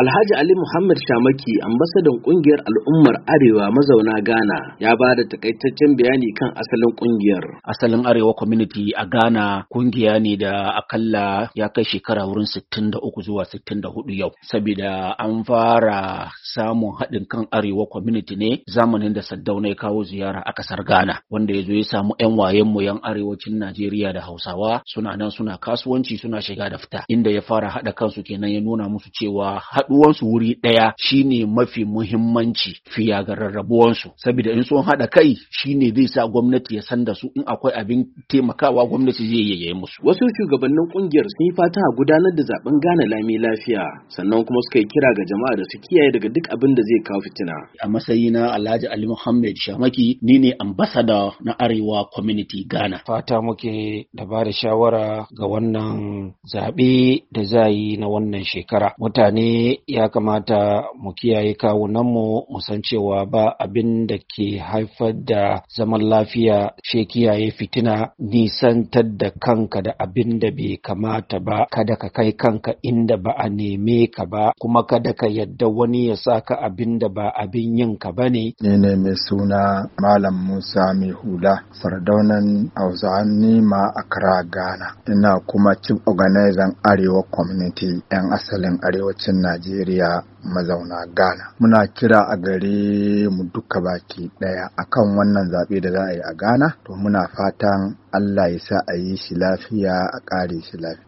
Alhaji Ali Muhammad Shamaki, ambasadan kungiyar al'ummar Arewa mazauna Ghana, ya ba da takaitaccen bayani kan asalin kungiyar. Asalin Arewa Community a Ghana kungiya ne da akalla ya kai shekara wurin 63 zuwa 64 yau. Saboda an fara samun haɗin kan Arewa Community ne zamanin da Saddauna ya kawo ziyara a ƙasar Ghana, wanda ya zo ya samu 'yan wayenmu 'yan arewacin Najeriya da Hausawa suna nan suna kasuwanci suna shiga da fita, inda ya fara haɗa kansu kenan ya nuna musu cewa haɗuwansu wuri ɗaya shine mafi muhimmanci fiye ga rarrabuwansu, saboda in sun haɗa kai shine zai sa gwamnati ya san da su, in akwai abin taimakawa gwamnati zai yi musu. Wasu shugabannin kungiyar sun yi fata a gudanar da zaben Ghana lami lafiya, sannan kuma suka yi kira ga jama'a da su kiyaye daga duk abin da zai kawo fitina. A matsayina Alhaji Ali Muhammad Shamaki, ni ne ambassador na Arewa Community Ghana. Fata muke da ba da shawara ga wannan zaɓe da za yi na wannan shekara. Mutane ya kamata mu kiyaye kawunanmu, mu san cewa ba abin da ke haifar da zaman lafiya she kiyaye fitina, nisantar da kanka da abin da bai kamata ba, kada ka kai kanka inda ba a neme ka ba, kuma kada ka yadda wani ya saka abin da ba abin yin ka ba ne. Ni ne mai suna Malam Musa mai hula, Sardaunan Hausawan Nima Accra, Ghana. Ina kuma chief organizer Arewa Community 'yan asalin arewacin Najeriya mazauna Ghana. Muna kira a gare mu duka baki daya akan wannan zaɓe da za a yi a Ghana, to muna fatan Allah ya sa a yi shi lafiya, a ƙare shi lafiya.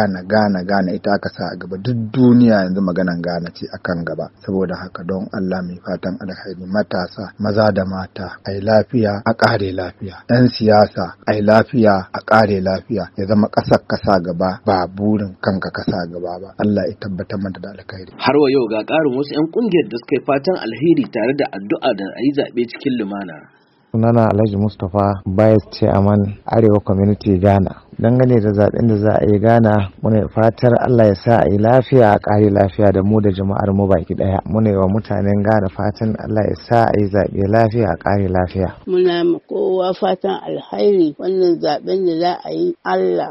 Ghana ita aka sa a gaba, duk duniya yanzu maganan Ghana ce akan gaba. Saboda haka don Allah mai fatan alheri, matasa maza da mata ai lafiya a ƙare lafiya, 'yan siyasa ai lafiya a ƙare lafiya, ya zama ƙasar kasa gaba ba burin kanka kasa gaba ba. Allah ya tabbatar mana da alkhairi. Har wa yau ga ƙarin wasu 'yan kungiyar da suka yi fatan alheri tare da addu'a da a yi zaɓe cikin lumana. Sunana Alhaji Mustapha, Vice Chairman Arewa Community Ghana. Dangane da zaben da za a yi Ghana, muna fatar Allah ya sa a yi lafiya, a ƙare lafiya da mu da jama'ar mu baki daya. Muna yi wa mutanen Ghana fatan Allah ya sa a yi zaɓe lafiya, a ƙare lafiya. Muna ma kowa fatan alhairi wannan zaben da za a yi. Allah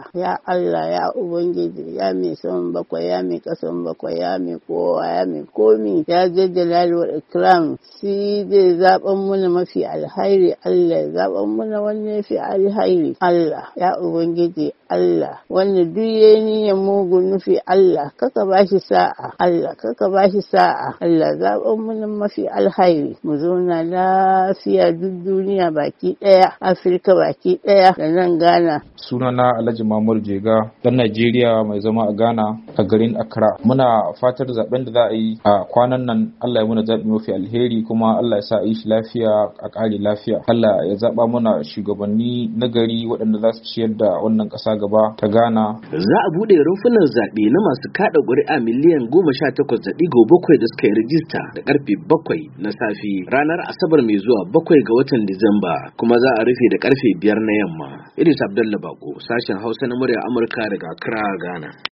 ya Ubangiji, ya mai son bakwai, ya mai kasan bakwai, ya mai kowa, ya mai komi, ya jaddala wa ikram, shi zai zaben muna mafi alhairi. Allah ya zaben muna wannan fi alhairi. Allah ya Ubangiji, Allah wanda duk yayi niyyar mugun nufi, Allah kaka bashi sa'a, Allah kaka bashi sa'a. Allah zaben mun mafi alhairi, mu zauna lafiya duk duniya baki daya, Afirka baki daya da nan Ghana. Sunana Alhaji Mamur Jega, dan Najeriya mai zama a Ghana a garin Accra. Muna fatar zaben da za a yi a kwanan nan Allah ya muna zabi mafi alheri, kuma Allah ya sa a yi shi lafiya, a ƙare lafiya. Allah ya zaba mana shugabanni nagari waɗanda za su ciyar da wannan ƙasa gaba ta Ghana. Za a buɗe rumfunan zaɓe na masu kaɗa ƙuri'a miliyan 18.7 da suka yi rijista da ƙarfe 7 na safe ranar Asabar mai zuwa 7 ga watan Disamba, kuma za a rufe da ƙarfe 5 na yamma. Idris Abdullah Bako, sashen Hausa na murya Amurka daga Accra, Ghana.